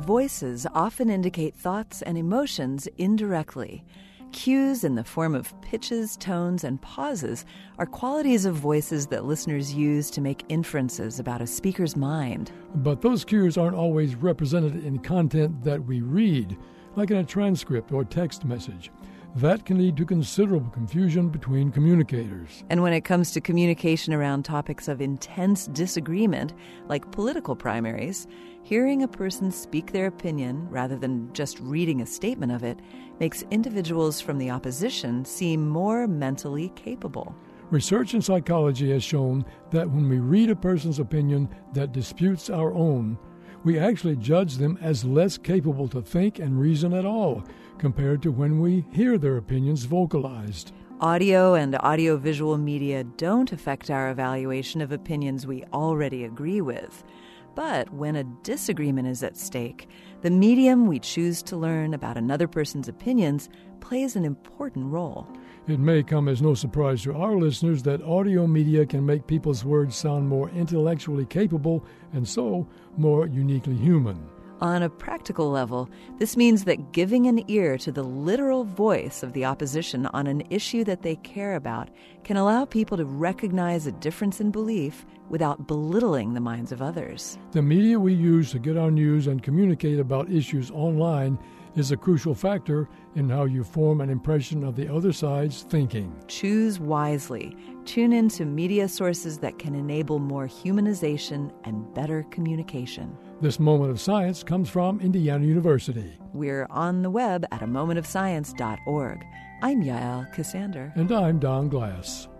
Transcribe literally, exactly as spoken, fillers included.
voices often indicate thoughts and emotions indirectly. Cues in the form of pitches, tones, and pauses are qualities of voices that listeners use to make inferences about a speaker's mind. But those cues aren't always represented in content that we read, like in a transcript or text message. That can lead to considerable confusion between communicators. And when it comes to communication around topics of intense disagreement, like political primaries, hearing a person speak their opinion rather than just reading a statement of it makes individuals from the opposition seem more mentally capable. Research in psychology has shown that when we read a person's opinion that disputes our own, we actually judge them as less capable to think and reason at all, compared to when we hear their opinions vocalized. Audio and audiovisual media don't affect our evaluation of opinions we already agree with. But when a disagreement is at stake, the medium we choose to learn about another person's opinions plays an important role. It may come as no surprise to our listeners that audio media can make people's words sound more intellectually capable and so more uniquely human. On a practical level, this means that giving an ear to the literal voice of the opposition on an issue that they care about can allow people to recognize a difference in belief without belittling the minds of others. The media we use to get our news and communicate about issues online is a crucial factor in how you form an impression of the other side's thinking. Choose wisely. Tune into media sources that can enable more humanization and better communication. This Moment of Science comes from Indiana University. We're on the web at a moment of science dot org. I'm Yael Cassander. And I'm Don Glass.